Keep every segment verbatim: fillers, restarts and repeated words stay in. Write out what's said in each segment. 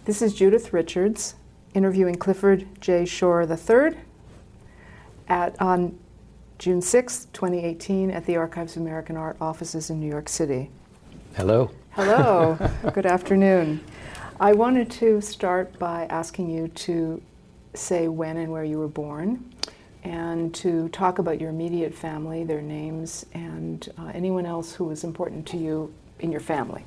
This is Judith Richards interviewing Clifford J. Shore the third at, on June sixth, twenty eighteen at the Archives of American Art offices in New York City. Hello. Hello. Good afternoon. I wanted to start by asking you to say when and where you were born, and to talk about your immediate family, their names, and uh, anyone else who was important to you in your family.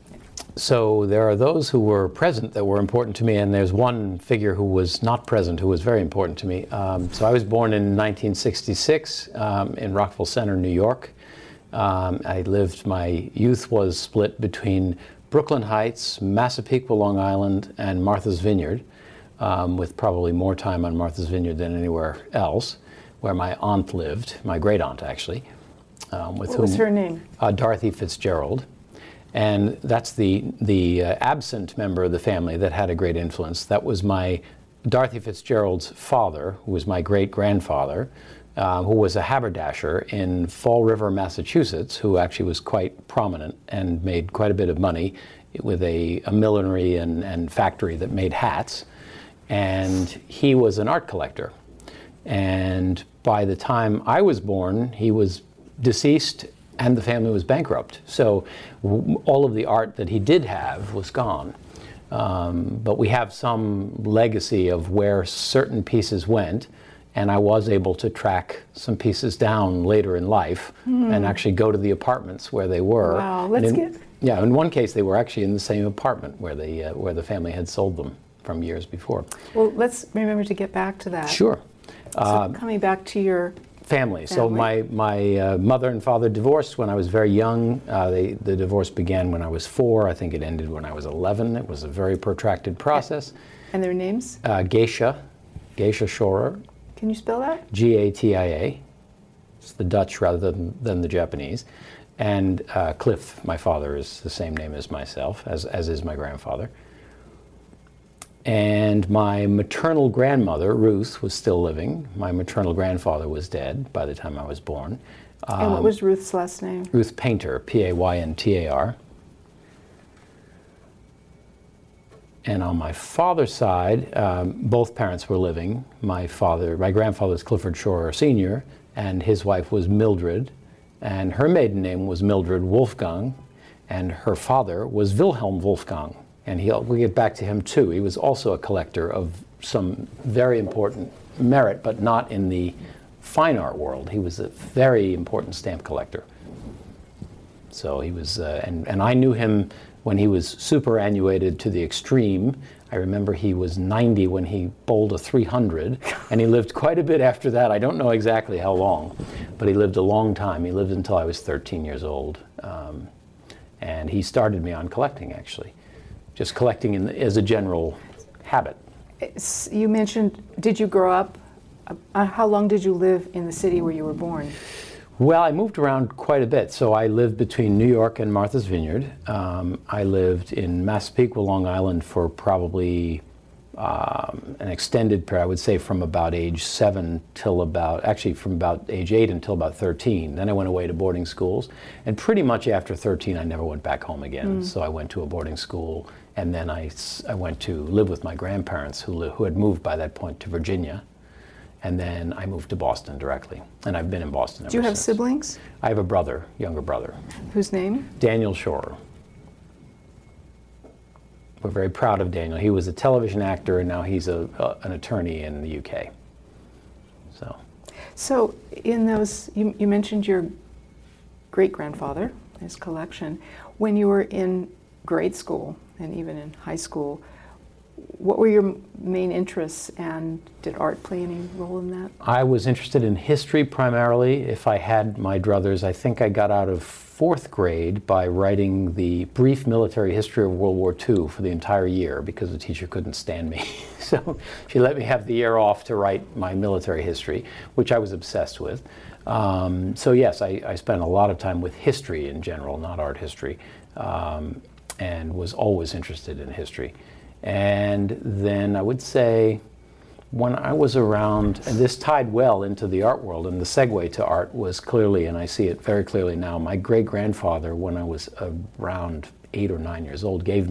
So there are those who were present that were important to me, and there's one figure who was not present who was very important to me. Um, so I was born in nineteen sixty-six um, in Rockville Center, New York. Um, I lived, my youth was split between Brooklyn Heights, Massapequa, Long Island, and Martha's Vineyard, um, with probably more time on Martha's Vineyard than anywhere else, where my aunt lived, my great aunt actually. Um, with what whom, was her name? Uh, Dorothy Fitzgerald. And that's the, the uh, absent member of the family that had a great influence. That was my, Dorothy Fitzgerald's father, who was my great-grandfather, uh, who was a haberdasher in Fall River, Massachusetts, who actually was quite prominent and made quite a bit of money with a, a millinery and, and factory that made hats. And he was an art collector. And by the time I was born, he was deceased and the family was bankrupt. So w- all of the art that he did have was gone. Um, but we have some legacy of where certain pieces went, and I was able to track some pieces down later in life mm. and actually go to the apartments where they were. Wow, let's in, get... Yeah, in one case they were actually in the same apartment where, they, uh, where the family had sold them from years before. Well, let's remember to get back to that. Sure. So uh, coming back to your Family. Family. So my my uh, mother and father divorced when I was very young. Uh, they, the divorce began when I was four. I think it ended when I was eleven. It was a very protracted process. And their names? Uh, Geisha, Geisha Schorer. Can you spell that? G A T I A. It's the Dutch rather than, than the Japanese. And uh, Cliff, my father, is the same name as myself, as, as is my grandfather. And my maternal grandmother, Ruth, was still living. My maternal grandfather was dead by the time I was born. Um, and what was Ruth's last name? Ruth Paynter, P A Y N T A R. And on my father's side, um, both parents were living. My father, my grandfather was Clifford Shore Senior, and his wife was Mildred, and her maiden name was Mildred Wolfgang, and her father was Wilhelm Wolfgang. And he'll, we'll get back to him too. He was also a collector of some very important merit, but not in the fine art world. He was a very important stamp collector. So he was, uh, and, and I knew him when he was superannuated to the extreme. I remember he was ninety when he bowled a three hundred, and he lived quite a bit after that. I don't know exactly how long, but he lived a long time. He lived until I was thirteen years old. Um, and he started me on collecting, actually. Just collecting in the, as a general habit. It's, you mentioned, did you grow up, uh, how long did you live in the city where you were born? Well, I moved around quite a bit. So I lived between New York and Martha's Vineyard. Um, I lived in Massapequa, Long Island for probably um, an extended period, I would say from about age seven till about, actually from about age eight until about thirteen. Then I went away to boarding schools. And pretty much after thirteen, I never went back home again. Mm. So I went to a boarding school, and then I, I went to live with my grandparents who, li- who had moved by that point to Virginia. And then I moved to Boston directly. And I've been in Boston ever Do you have since. siblings? I have a brother, younger brother. Whose name? Daniel Shore. We're very proud of Daniel. He was a television actor, and now he's a, a an attorney in the U K. So, so in those, you, you mentioned your great-grandfather, his collection. When you were in grade school and even in high school, what were your main interests, and did art play any role in that? I was interested in history primarily. If I had my druthers, I think I got out of fourth grade by writing the brief military history of World War Two for the entire year because the teacher couldn't stand me. So she let me have the year off to write my military history, which I was obsessed with. Um, so yes, I, I spent a lot of time with history in general, not art history, um, and was always interested in history. And then I would say when I was around, and this tied well into the art world, and the segue to art was clearly, and I see it very clearly now, my great-grandfather, when I was around eight or nine years old, gave